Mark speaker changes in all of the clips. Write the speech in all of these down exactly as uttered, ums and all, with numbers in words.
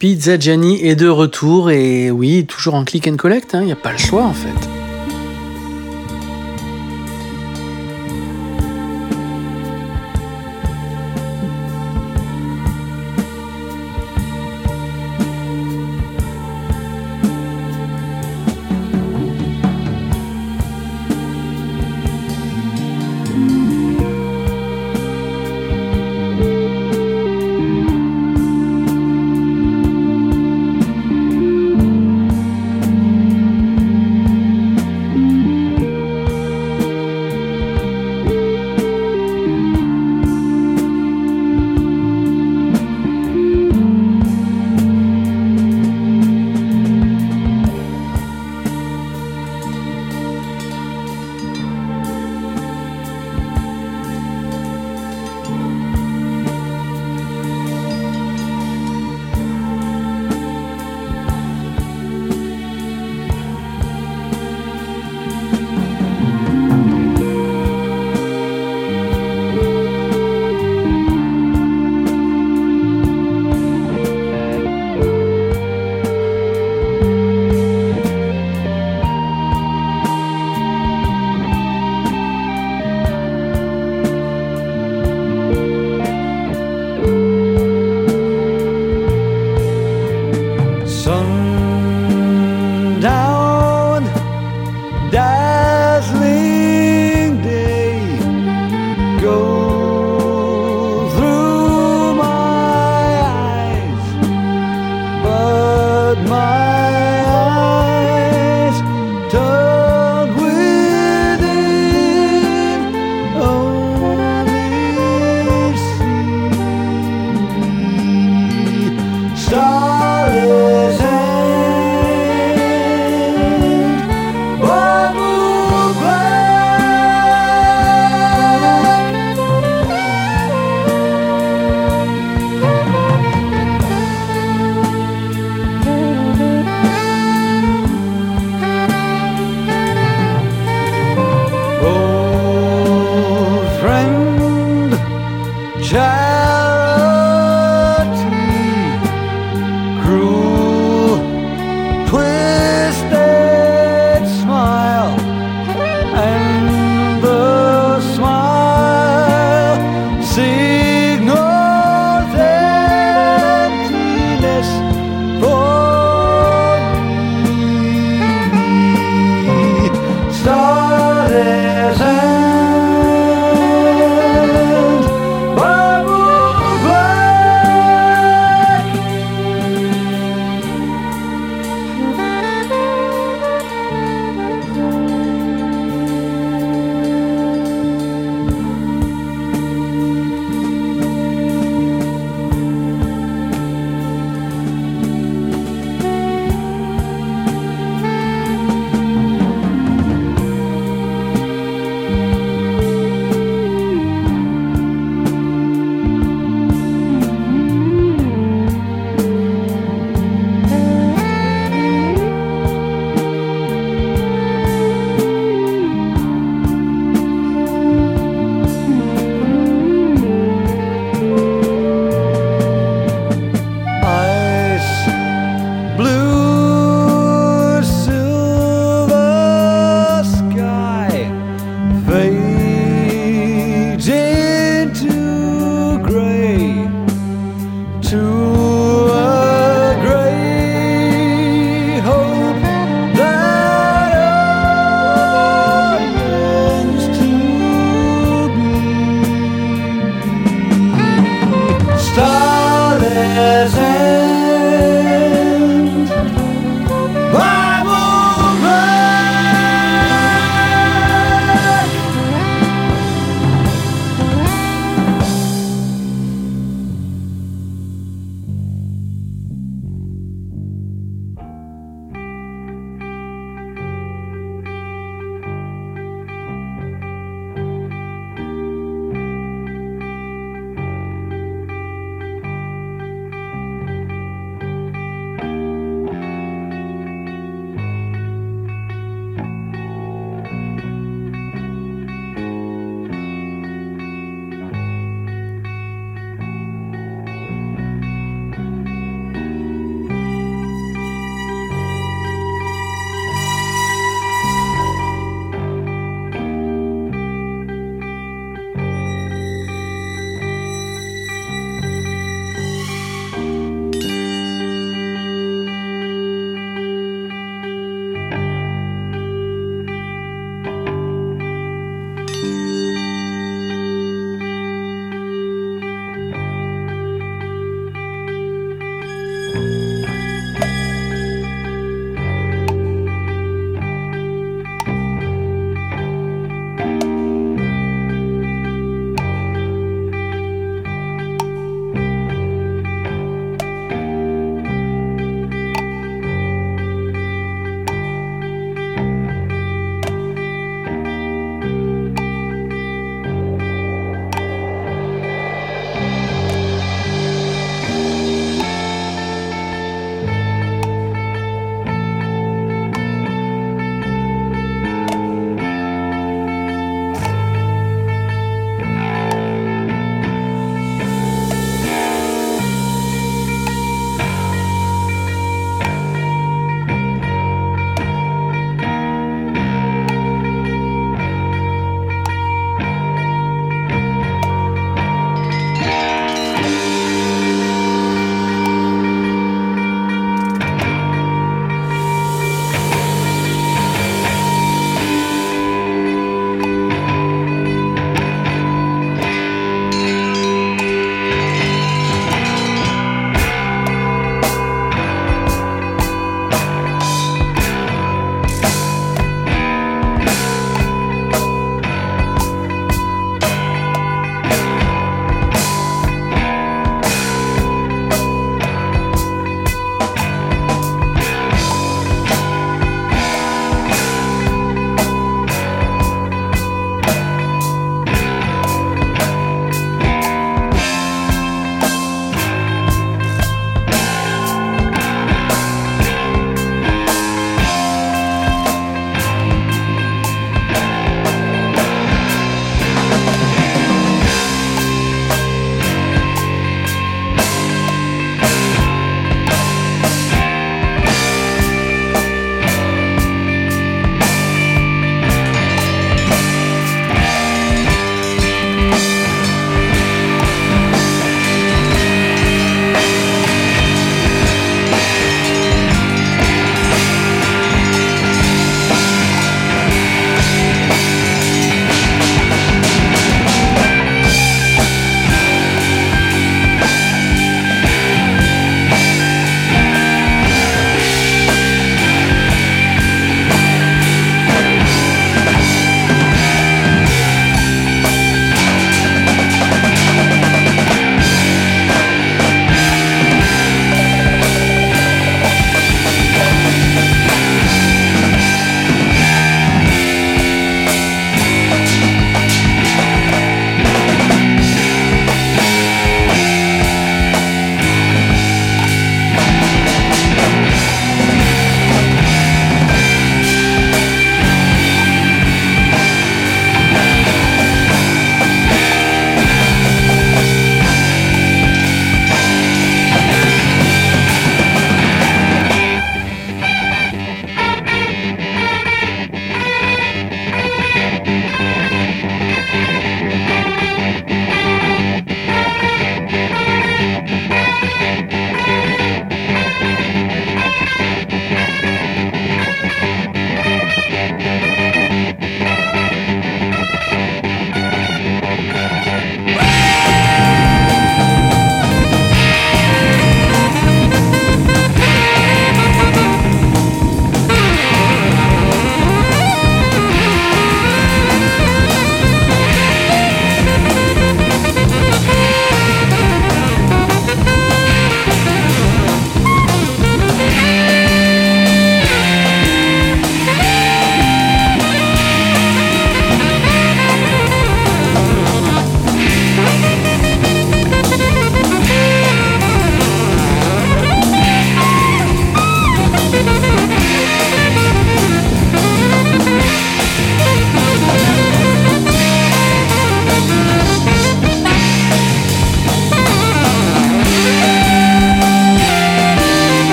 Speaker 1: Pizza Gianni est de retour et oui, toujours en click and collect, il n'y a pas le choix en fait.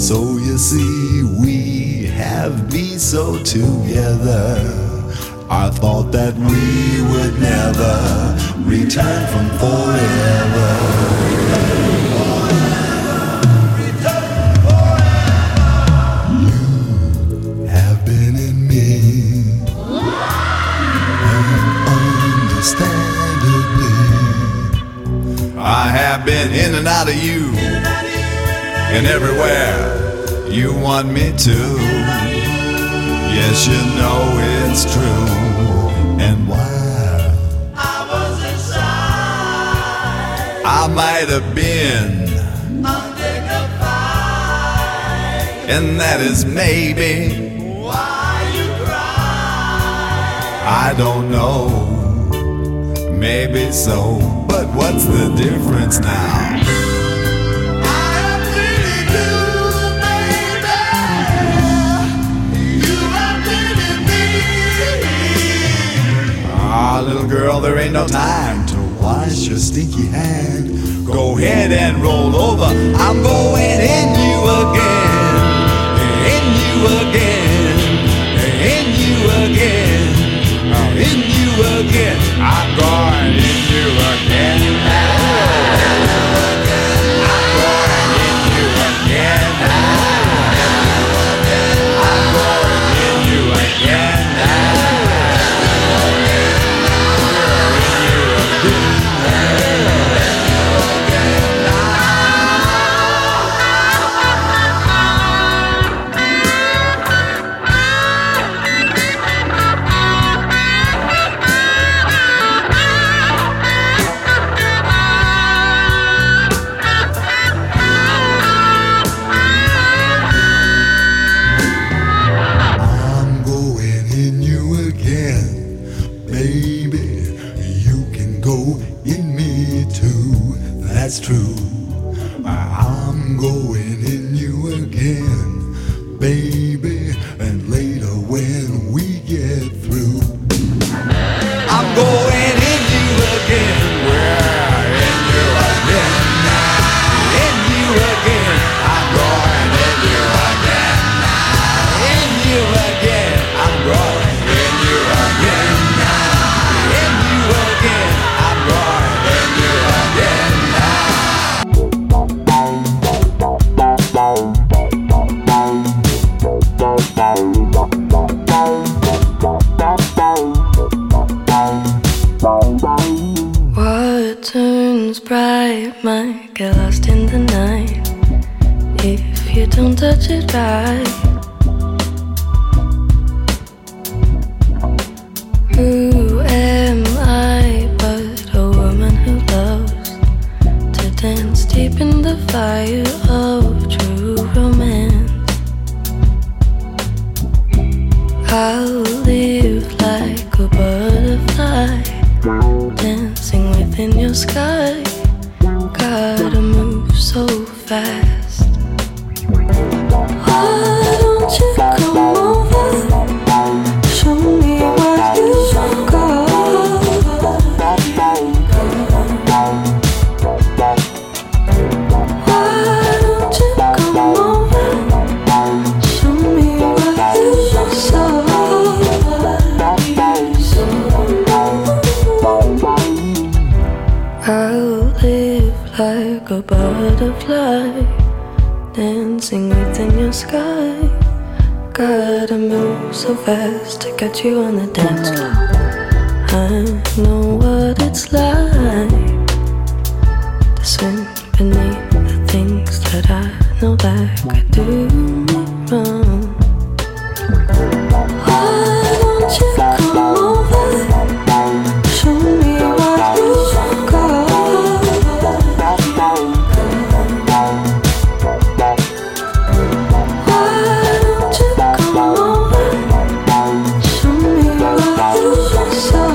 Speaker 2: So you see, we have been so together. I thought that we would never return from forever. You have been in me, understandably. I have been in and out of you, and everywhere you want me to. Yes, you know it's true. And while I was inside, I might have been undignified, and that is maybe why you cry. I don't know, maybe so, but what's the difference now? Ah, little girl, there ain't no time to wash your stinky hand. Go ahead and roll over. I'm going in you again, in you again, in you again, in you again. I'm going in you again. I'm going in you again. I'm going in you again. That's true. I'm going in you again, baby, and later when we get through, I'm going in you again. We're in you again, in you again. I'm going in you again, in you again. I'm going in you again, in you again. I'm going in you again.
Speaker 3: What turns bright might get lost in the night if you don't touch it right. Who am I but a woman who loves to dance deep in the fire of true romance? I'll live like a butterfly, dancing within your sky. Gotta move so fast. Why don't you come over? Show me what you've got. Why don't you come over? Show me what you saw. I'll live like a butterfly, dancing within your sky. Gotta move so fast to get you on the dance floor. I know what it's like to swim beneath the things that I know that could do me wrong. Why don't you come over? Show me what you've got. Why don't you come over? Show me what you saw.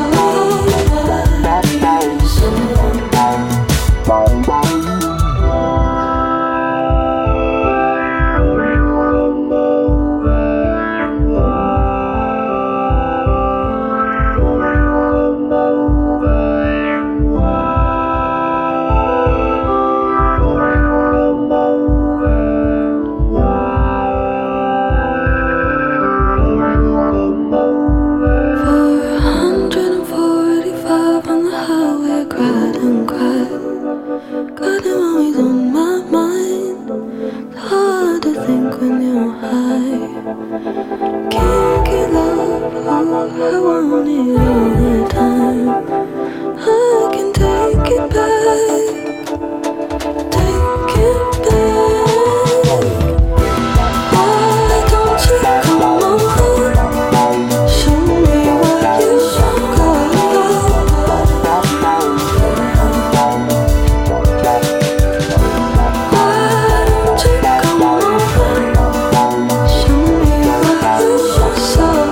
Speaker 3: how we cried and cried. God, I'm always on my mind. It's hard to think when you're high. Kinky love, oh, I want it all the time. I can take it back, take it back. Why don't you come over? Show me what you got. Why don't you come over? Show me what you saw.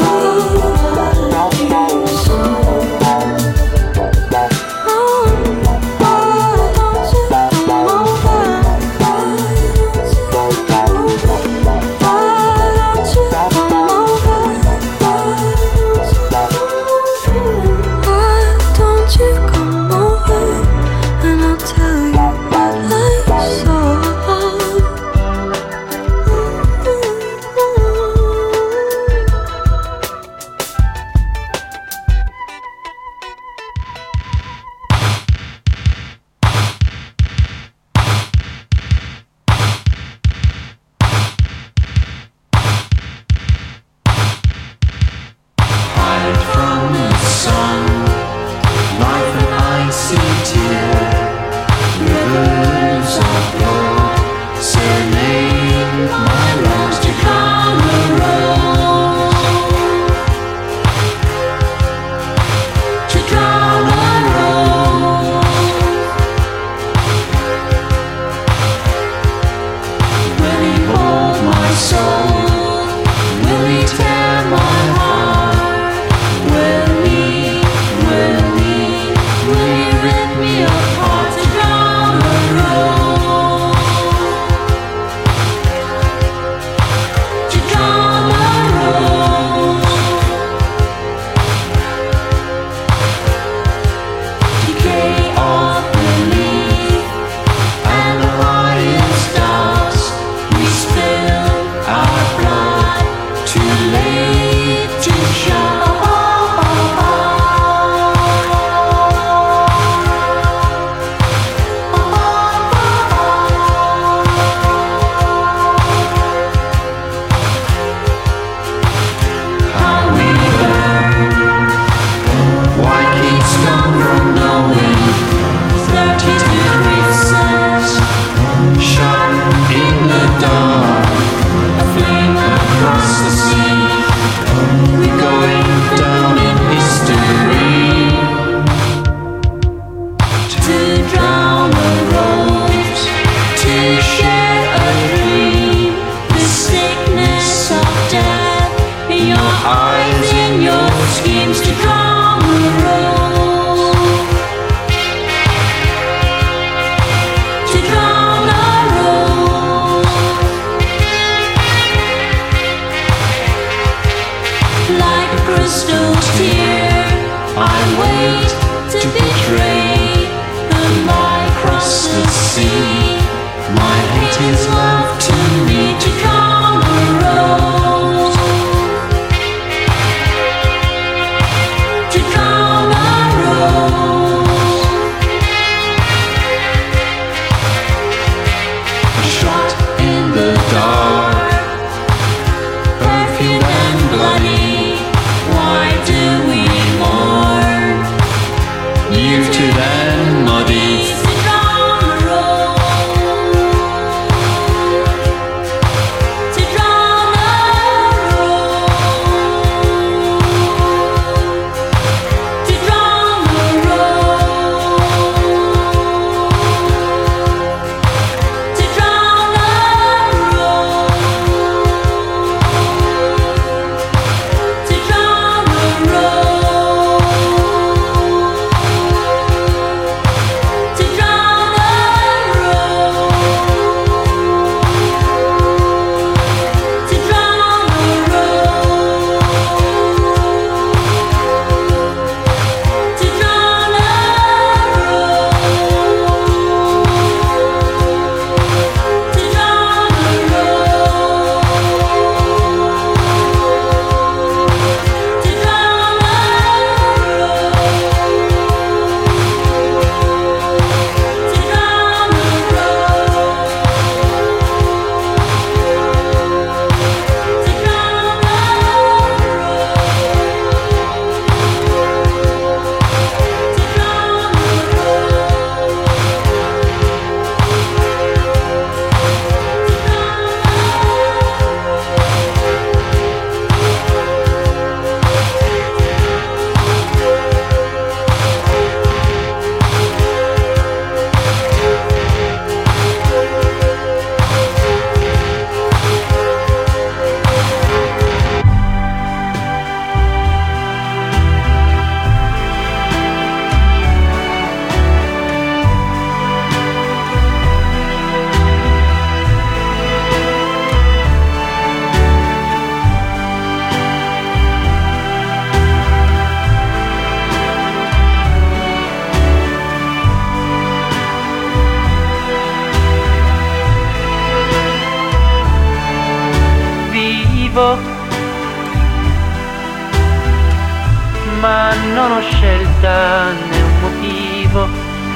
Speaker 4: sono scelta né un motivo.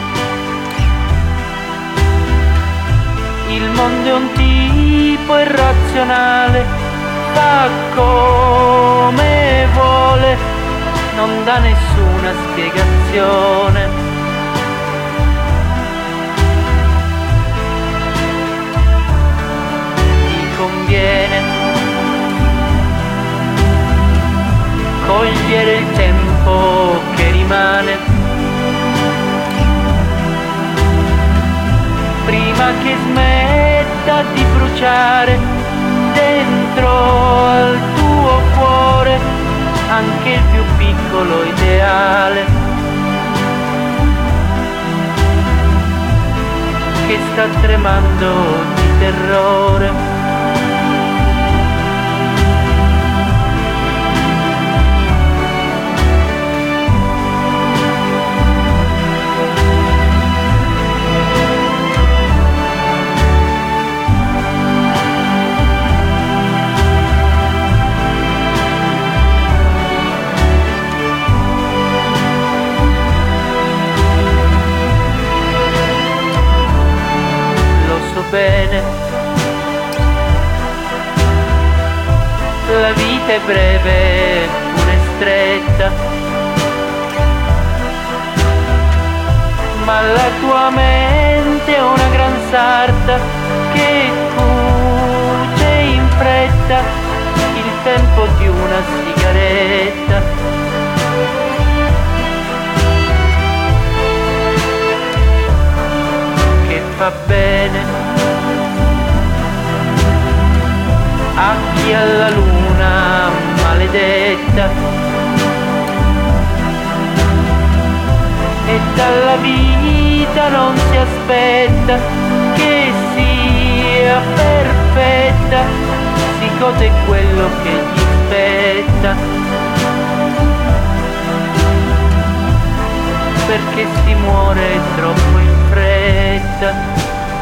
Speaker 4: Il mondo è un tipo irrazionale, fa come vuole, non dà nessuna spiegazione. Ti conviene cogliere il tempo che rimane prima che smetta di bruciare dentro al tuo cuore anche il più piccolo ideale che sta tremando di terrore. Bene, la vita è breve, pure stretta, ma la tua mente è una gran sarta che cuce in fretta il tempo di una sigaretta. Che fa bene a chi alla luna maledetta e dalla vita non si aspetta che sia perfetta, si gode quello che gli spetta, perché si muore troppo in fretta.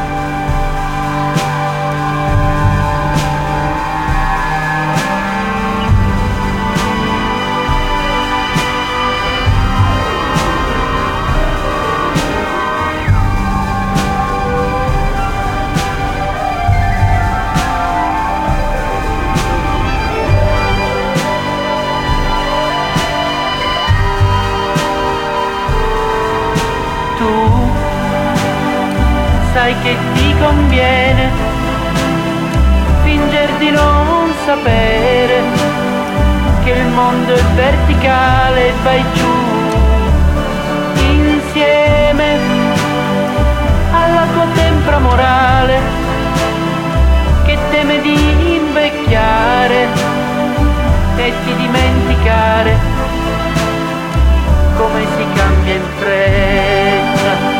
Speaker 4: Sai che ti conviene finger di non sapere che il mondo è verticale e vai giù insieme alla tua tempra morale che teme di invecchiare e di dimenticare come si cambia in fretta.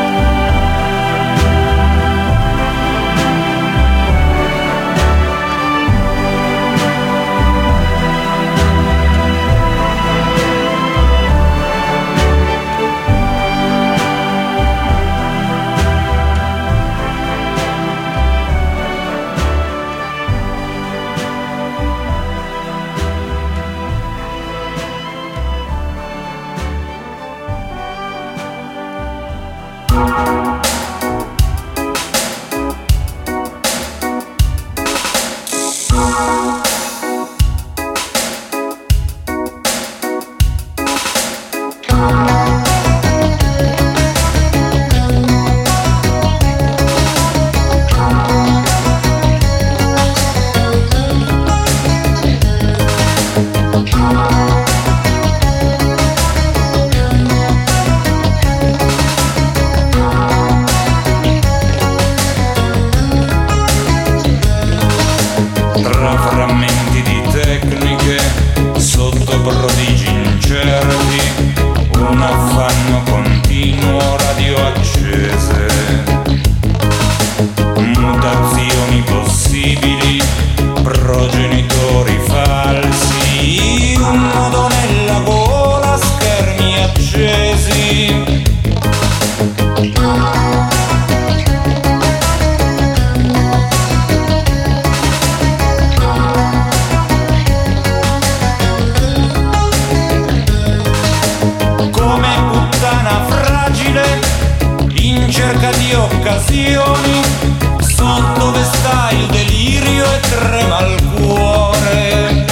Speaker 5: in cerca di occasioni, so dove sta il delirio e trema il cuore.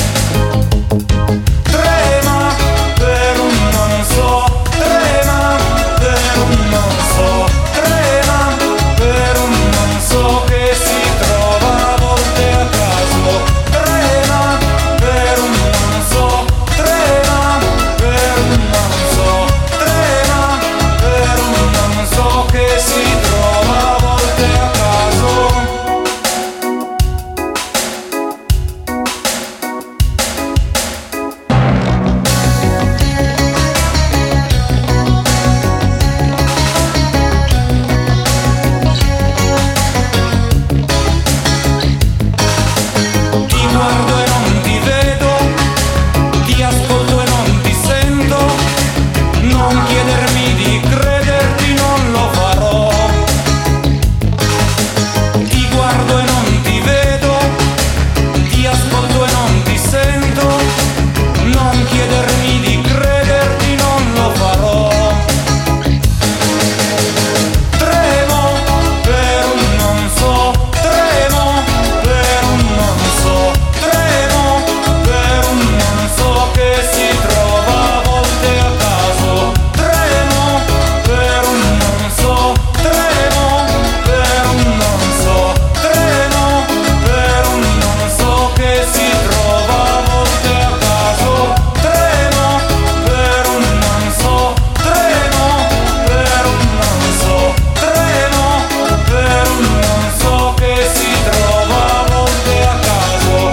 Speaker 5: Trema per un non so, trema per un non so, trema per un non so che si trova a volte a caso. Trema per un non so, trema per un non so, trema per un non so che si trova a volte a caso. Ti guardo e non ti vedo, ti ascolto e non ti sento, non chiedermi di crederti, non lo farò. Ti guardo e non ti vedo, ti ascolto e non ti sento, non chiedermi di crederti, non lo farò. Tremo per un non so, tremo per un non so, tremo per un non so che si trova a volte a caso. Tremo per un non so, tremo per un non so, tremo per un non so che si trova a volte a caso. Tremo per un non so, tremo per un non so, tremo per un non so che si trova a volte a caso.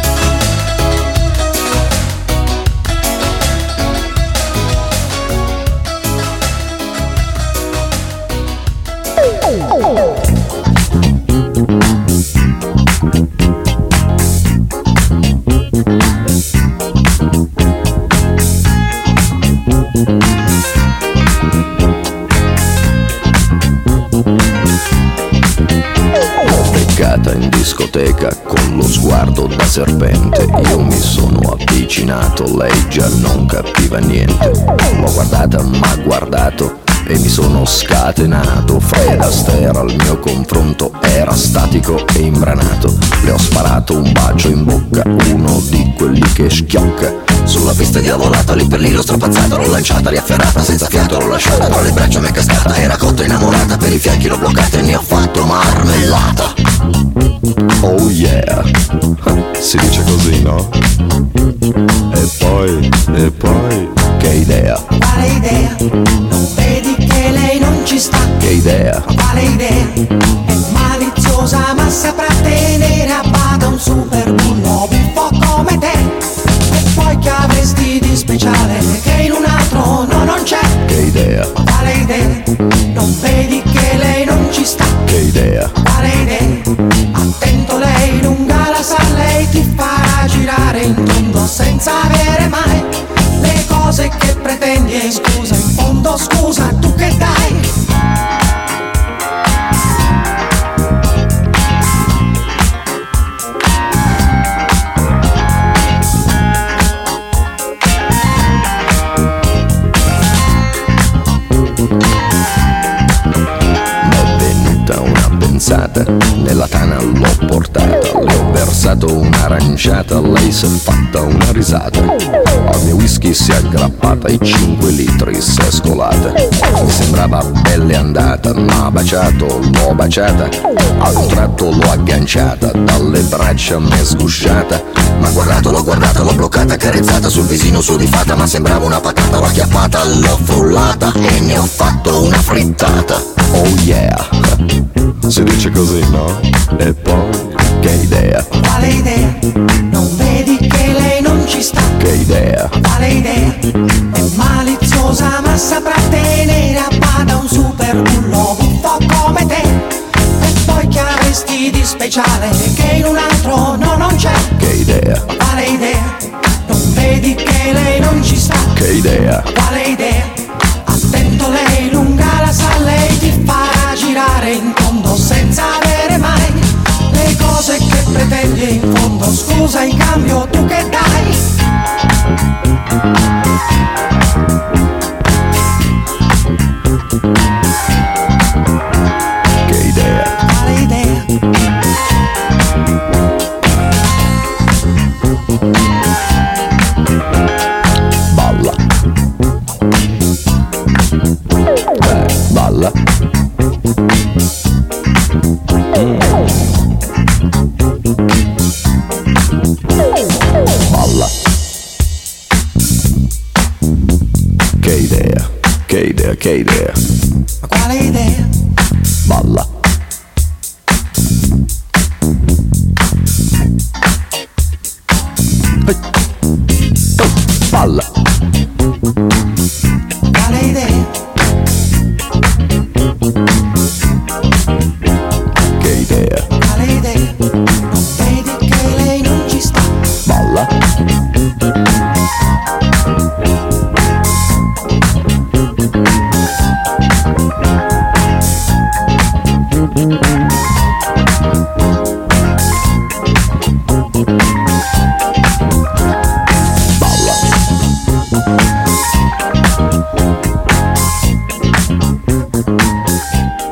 Speaker 6: Beccata in discoteca con lo sguardo da serpente, io mi sono avvicinato, lei già non capiva niente. L'ho guardata, m'ha guardato e mi sono scatenato. Fred Astaire al mio confronto era statico e imbranato. Le ho sparato un bacio in bocca, uno di quelli che schiocca. Sulla pista diavolata, lì per lì l'ho strappazzata, l'ho lanciata, riafferrata, senza fiato l'ho lasciata, tra le braccia mi è cascata, era cotta innamorata, per i fianchi l'ho bloccata e ne ho fatto marmellata. Oh yeah, si dice così, no? E poi, e poi, che idea?
Speaker 7: Quale idea? Non vedi che lei non ci sta?
Speaker 6: Che idea?
Speaker 7: Quale idea? È maliziosa ma saprà tenere a bada un super bullo buffo come te. E poi che avresti di speciale che in un altro no non c'è?
Speaker 6: Che idea?
Speaker 7: Quale idea? Non vedi che lei non ci sta?
Speaker 6: Che idea?
Speaker 7: Quale idea? Attento, lei lunga la sa, lei ti farà girare in tondo senza avere mai le cose che pretendi. E scusa, in fondo scusa, tu che dai?
Speaker 6: Nella tana l'ho portata, le ho versato un'aranciata, lei s'è fatta una risata. Al mio whisky si è aggrappata e cinque litri si è scolata. Mi sembrava pelle andata, m'ha baciato, l'ho baciata. A un tratto l'ho agganciata, dalle braccia m'è sgusciata. M'ha guardato, l'ho guardata, l'ho bloccata, carezzata sul visino sudifata. Ma sembrava una patata, l'ho acchiappata, l'ho frullata e ne ho fatto una frittata. Oh yeah, si dice così, no? E poi, che idea?
Speaker 7: Quale idea? Non vedi che lei non ci sta?
Speaker 6: Che idea?
Speaker 7: Quale idea? È maliziosa ma saprà tenere a bada un super bullo buffo come te. E poi che avresti di speciale che in un altro no non c'è?
Speaker 6: Che idea?
Speaker 7: Quale idea? Non vedi che lei non ci sta?
Speaker 6: Che idea?
Speaker 7: Quale idea? Attento, lei lunga la sa, lei ti farà girare in tondo senza avere mai le cose che pretendi. In fondo scusa, in cambio tu che dai?
Speaker 6: Che idea.
Speaker 7: Quale idea?
Speaker 6: Balla. Eh, balla. Mm. Balla. Che idea, che idea, che idea.
Speaker 7: Ma quale idea?
Speaker 6: Balla. Hey. Oh, balla.
Speaker 7: Quale idea?
Speaker 6: Che idea.
Speaker 7: Quale idea? Non vedi che lei non ci sta?
Speaker 6: Balla. Balla.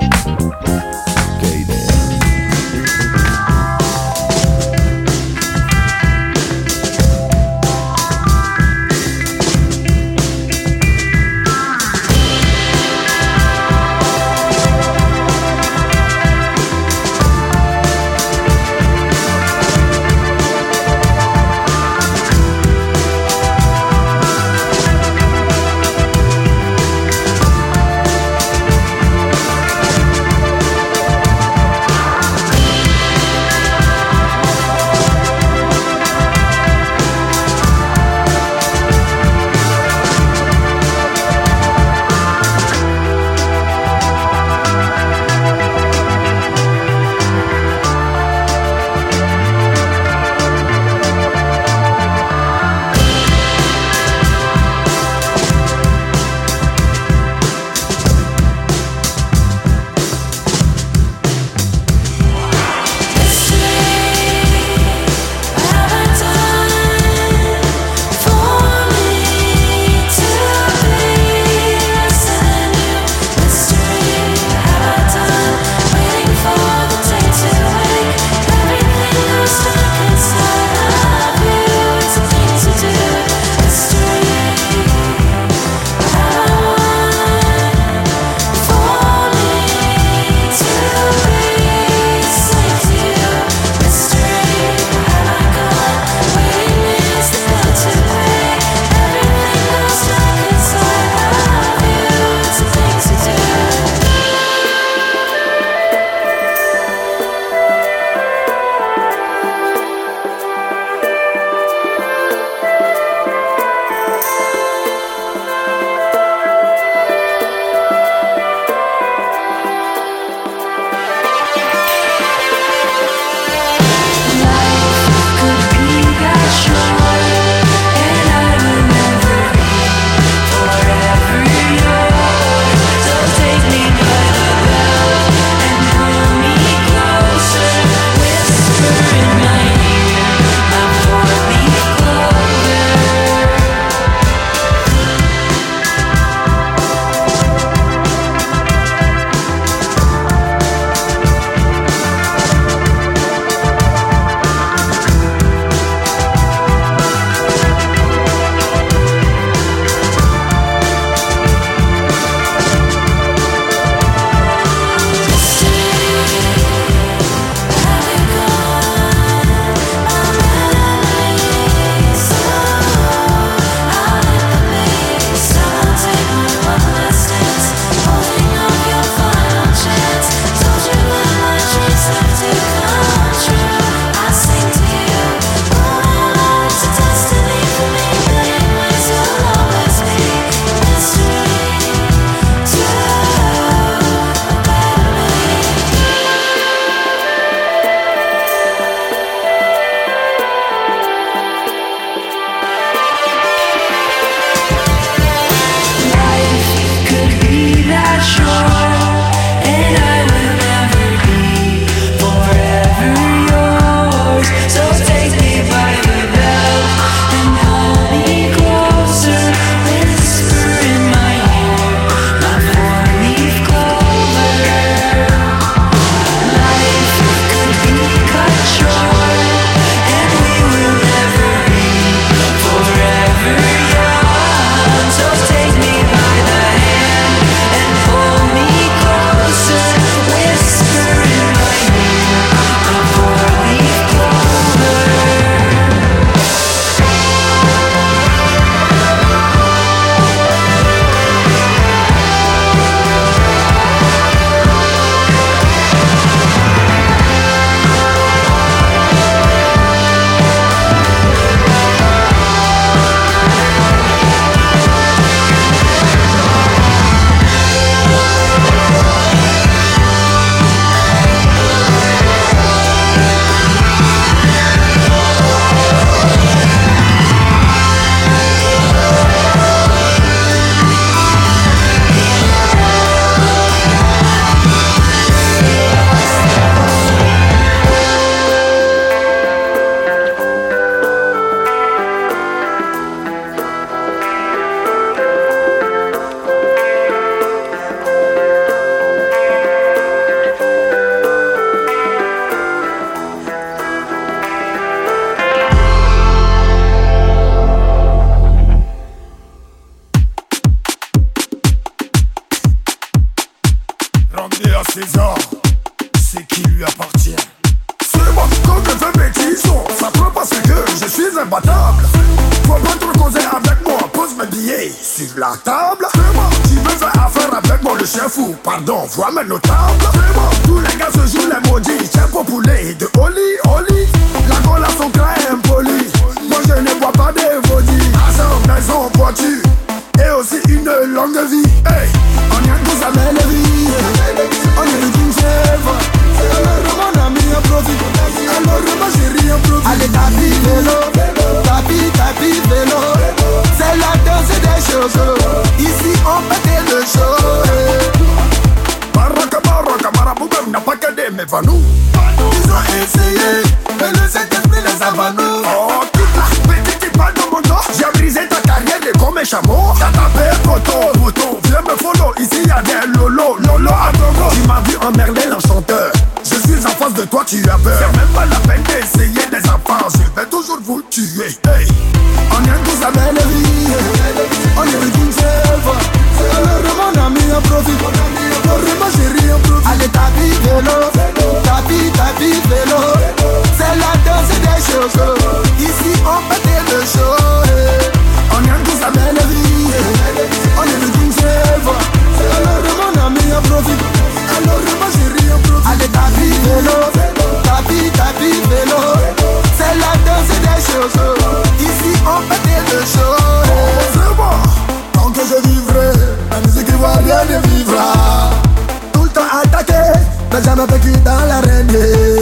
Speaker 2: à César ce qui lui appartient. C'est moi, quand je fais bêtise, ça peut passer que je suis imbattable. Faut pas trop causer avec moi, pose mes billets sur la table. C'est moi, tu veux faire affaire avec moi, le chien fou, pardon, vois mes notables. C'est moi, tous les gars se jouent les maudits, tiens pour poulet de Oli, Oli. La gola son crâne impoli, moi je ne bois pas des vaudis. Maison, maison, voiture, et aussi une longue vie. Hey, on y a tous la belle vie, on est une chèvre. Alors mon ami en profite, alors ma chérie en profite. Allez tapis vélo, tapis, tapis vélo. C'est la danse des choses, ici on pète le show. Baraka, baraka, maraboubem n'a pas qu'à mes vanous. Ils ont essayé, mais le Saint-Esprit les a vanous. Oh, toute la petite balle dans mon dos, j'ai brisé ta carrière comme un chameau. T'as tapé poteau, poteau, viens me follow. Ici y'a des lolo, lolo à Togo. Tu m'as vu en Merlin l'enchanteur. Je suis en face de toi, tu as peur. C'est même pas la peine d'essayer des enfants. Je vais toujours vous tuer. Hey. On aime tous la belle vie. On est une chèvre. Alors mon ami en profite. Alors ma chérie en profite. Allez tapis vélo, tapis, tapis vélo. C'est la danse des choses. Ici on pète le show. Hey. On aime tous la belle vie. On est une chèvre. Alors mon ami en profite. Alors ma chérie en profite. Allez tapis vélo, tapis, tapis vélo. C'est la danse des choses. Ici on pète le show. Oh, c'est bon. Tant que je vivrai, la musique ivoirienne vivra. Tout le temps attaqué, mais jamais vécu dans l'arène.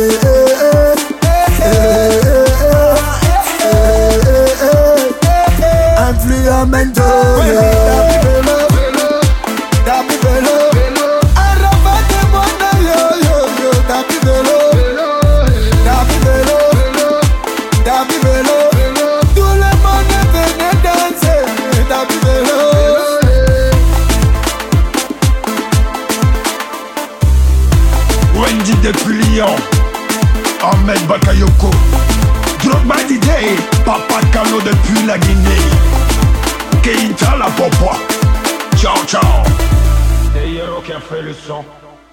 Speaker 2: Influamento. Tapis vélo, tapis vélo. Tapis vélo, tapis vélo, tapis vélo. Tout le monde venait danser, tapis vélo. Wendy depuis Lyon, Ahmed Bakayoko, Drogba Didier, Papa Kalo depuis la Guinée, Keita la Popo, ciao ciao. C'est Hero qui a fait le son.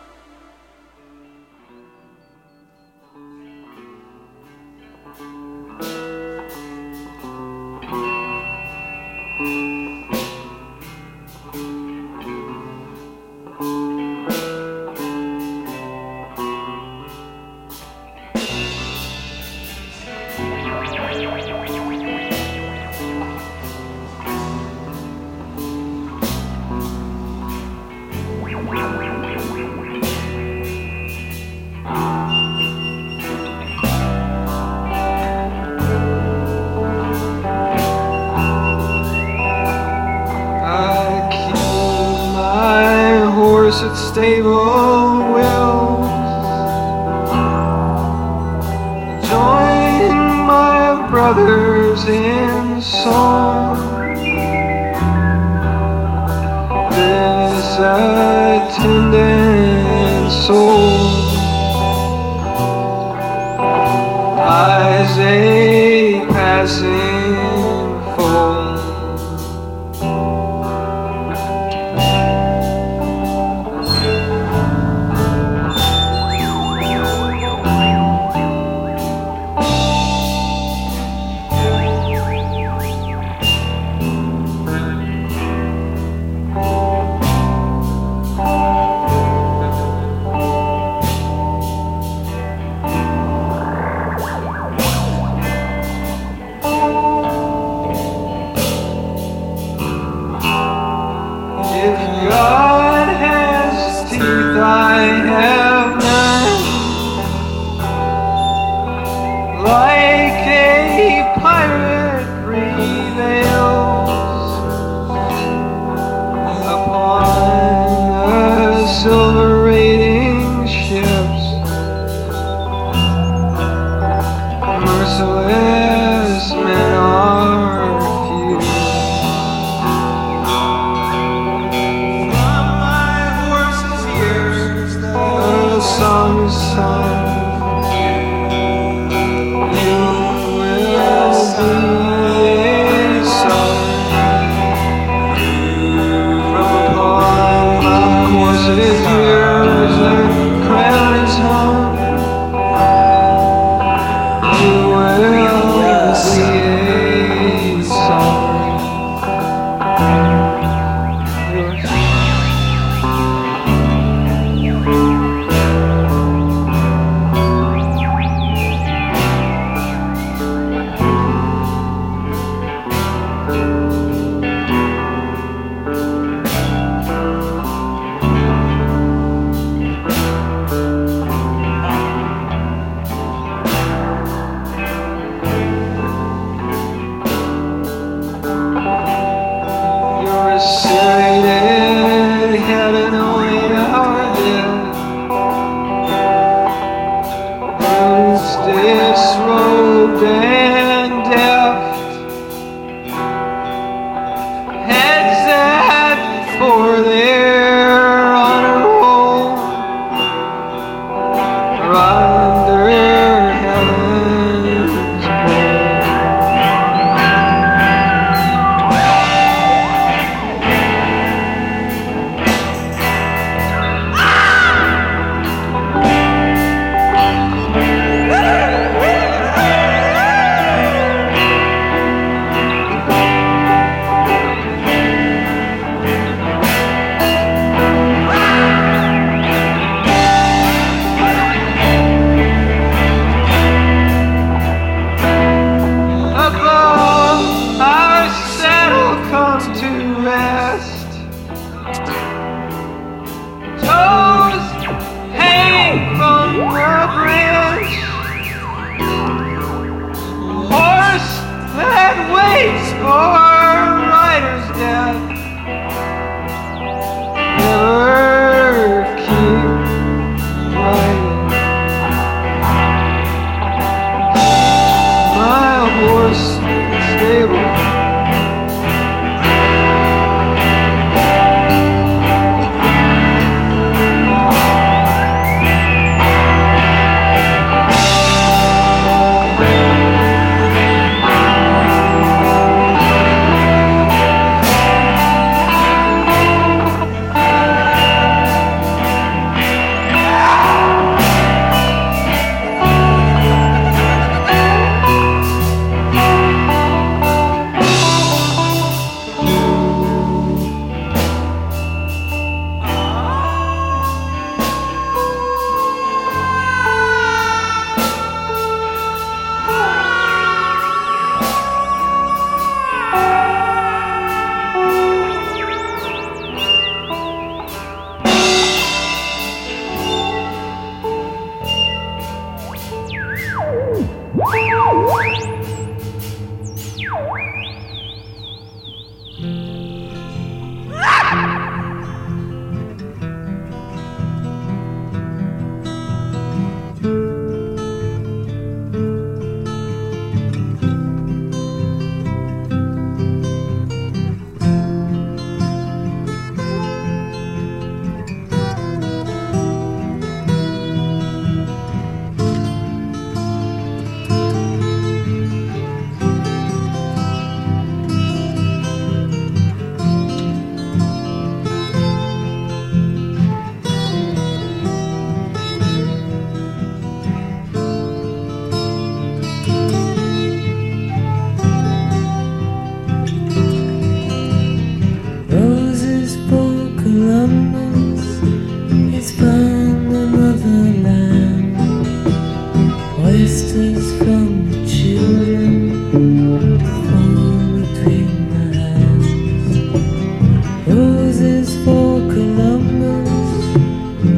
Speaker 8: At stable wheels, join my brothers in song. This attendant soul eyes a passing foe.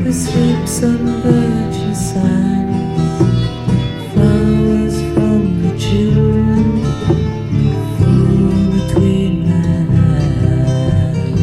Speaker 9: Baby sleeps on virgin sands, flowers from the children fall between my hands.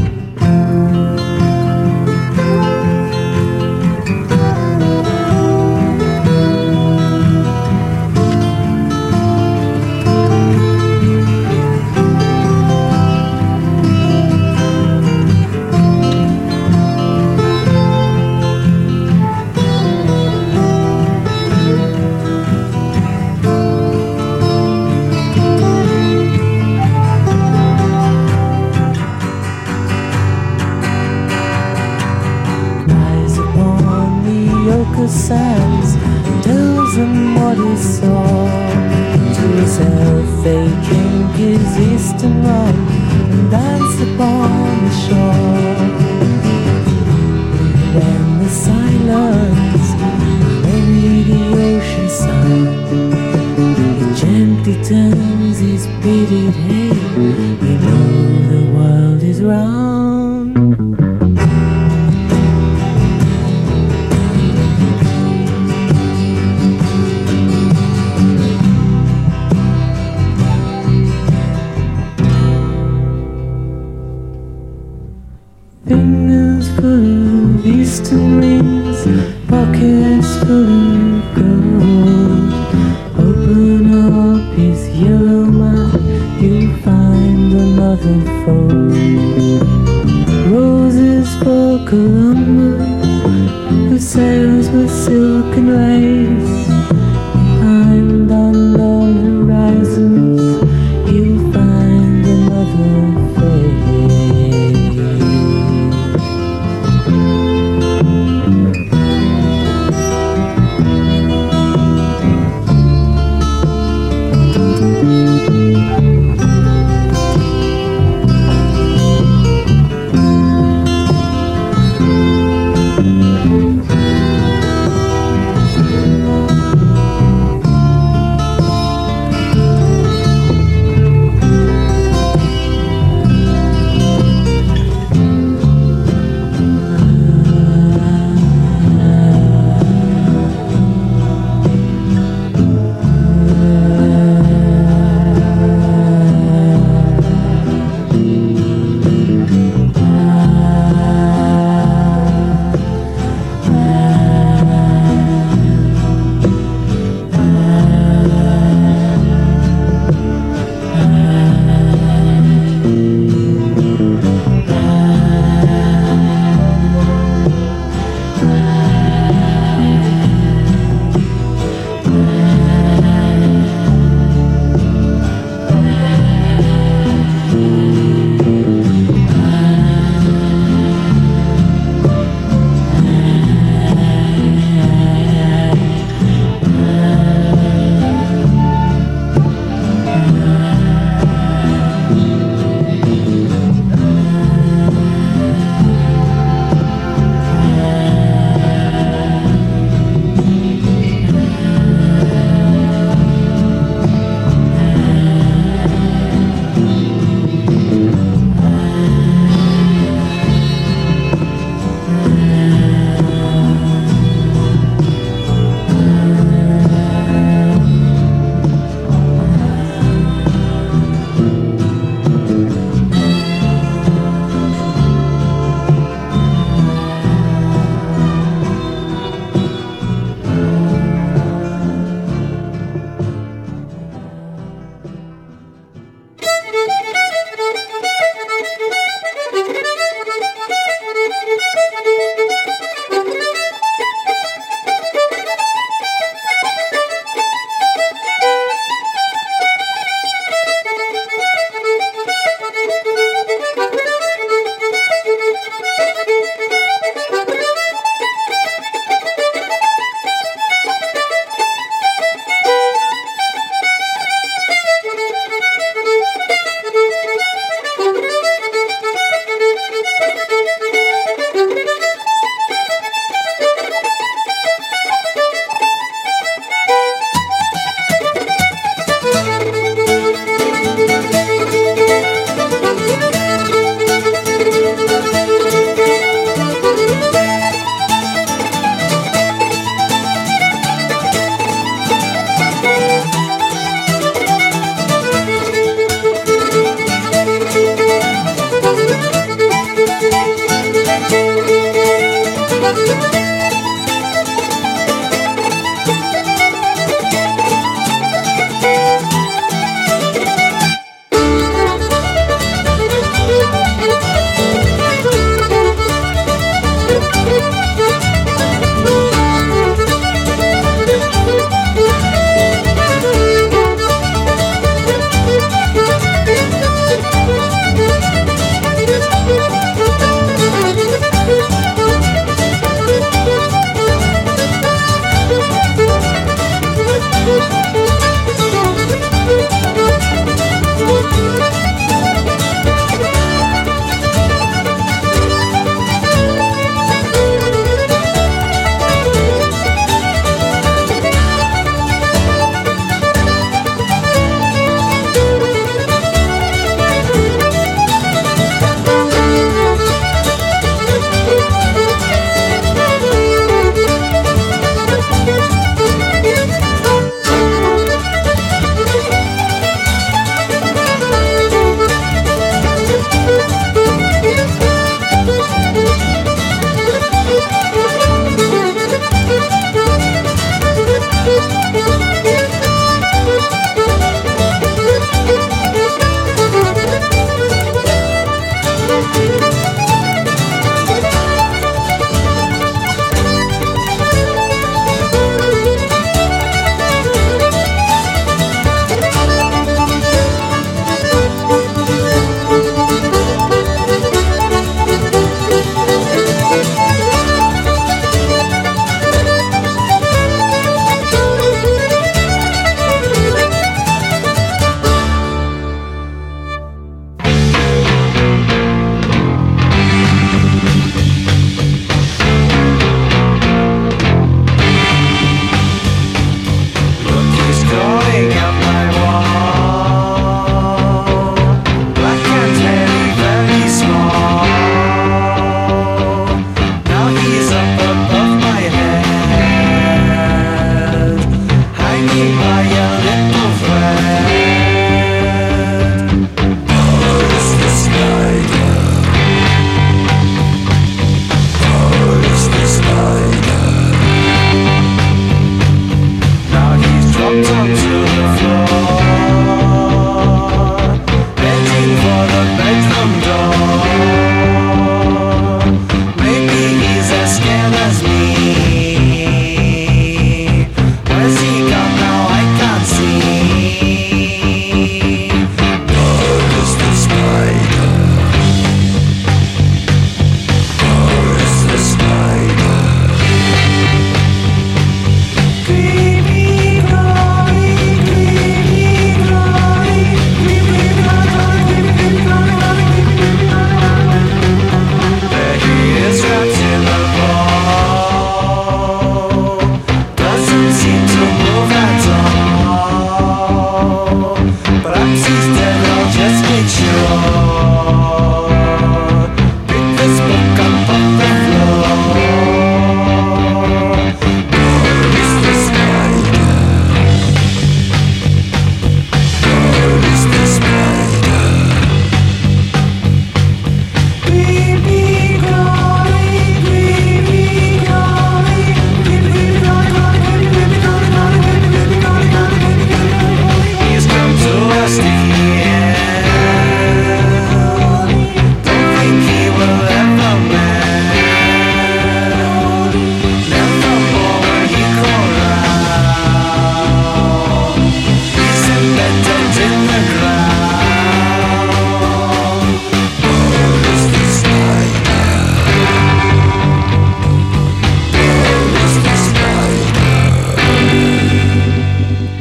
Speaker 9: Lies upon the ochre sands, tells him what he saw. To himself they drink his eastern rum and dance upon the shore. When the silence, only the ocean sound, he gently turns his bearded head. We know the world is round. Fingers full of eastern rings, pockets full of gold. Open up his yellow mouth, you'll find another fold. Roses for Columbus, who sails with silken lace. Behind on long horizons, you'll find another face.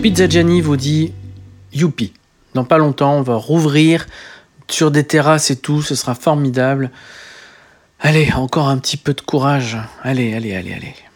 Speaker 1: Pizza Gianni vous dit youpi. Dans pas longtemps, on va rouvrir sur des terrasses et tout, ce sera formidable. Allez, encore un petit peu de courage. Allez, allez, allez, allez.